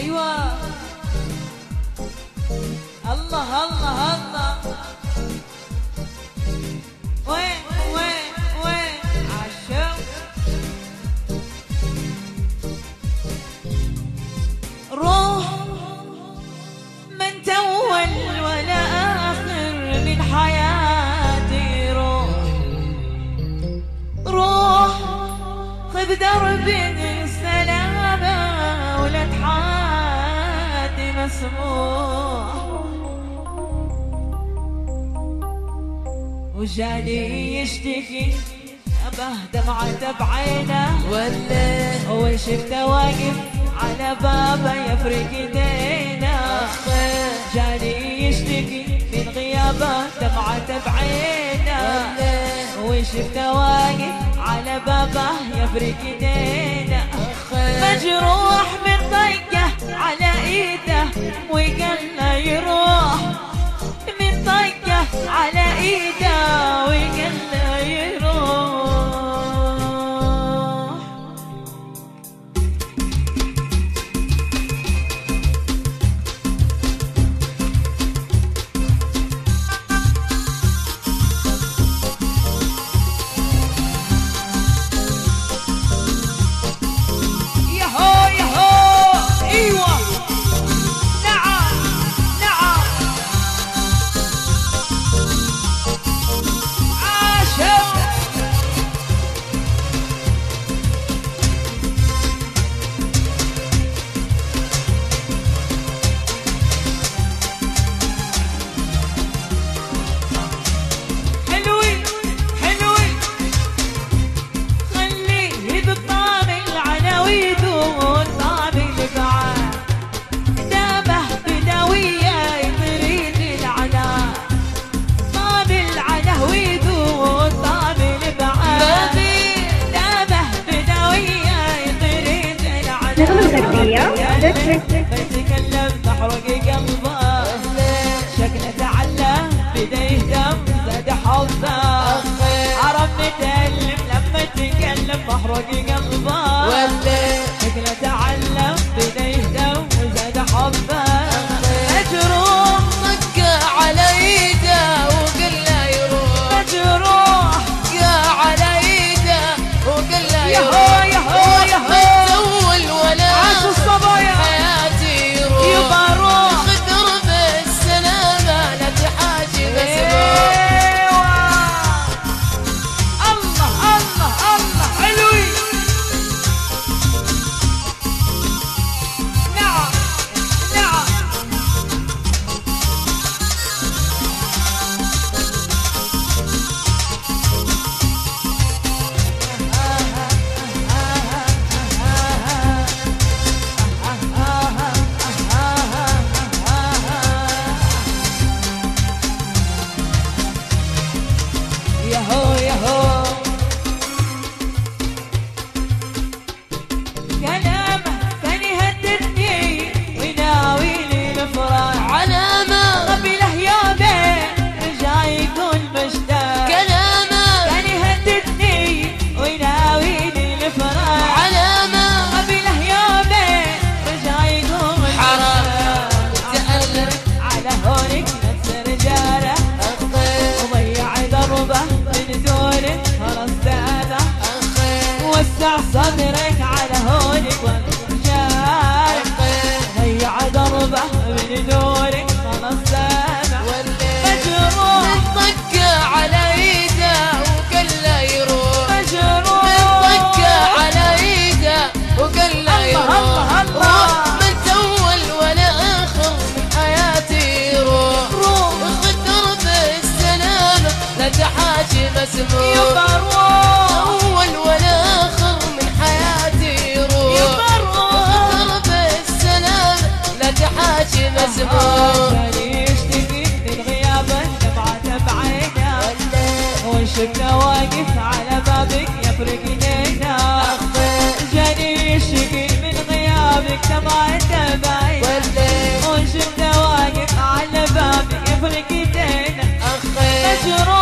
ايوه الله الله الله وين وين وين عالشوق روح من تول ولا آخر من حياتي روح خذ درب السلامة ولا تحاتي مسموح وجاني يشتكي أبه دمعة بعينه ولا هو شفته واقف على بابه يفرق ايدينا جاني يشتكي من غيابه دمعة بعينه وشفته واقف على بابه يفرق ايدينا مجروح من طقه على ايده وقال له يروح من طقه على ايده وقال له يروح بيتكلم تحرق قلبه شكله تعلم بديه دم زاد حظه عرف متألم لما تكلم محرق قلبه شكله تعلم بديه دم زاد حظه مجروح طقه على ايده وقال له يروح مجروح طقه على ايده وقال له يهو يهو يهو تول ولا عاش الصبايا حياتي يروح يبقى روح خدر بالسلامة لا تحاجي مسموح الله الله الله حلوين نعم نعم يهو يهو كلامه كان يهددني ويناويني الفراق علامة قبله يومين رجع يقول مشتاق كلامة كان يهددني ويناويني الفراق علامة قبله يومين رجع يقول حرام تألم على هونك نفس رجاله وضيع دربه من دونك خلاص انا وسع صدرك على هونك والرجال ضيع دربه من دونك خلاص انا مجروح طقه على ايده وقال له يروح مجروح طقه على ايده وقال له الله يروح الله من تول ولا اخر من حياتي يروح خدر بالسلامة لا تحاجي مسموح يبقى روح اول ولا اخر من حياتي يروح يبقى روح خدر بالسلامة لا تحاجي مسموح كان يشتكي من غيابه دمعة بعينه وشفته واقف على بابك يفرق ايدينا جاني يشتكي من غيابك دمعة بعينه وشفته واقف على بابك يفرق ايدينا مجروح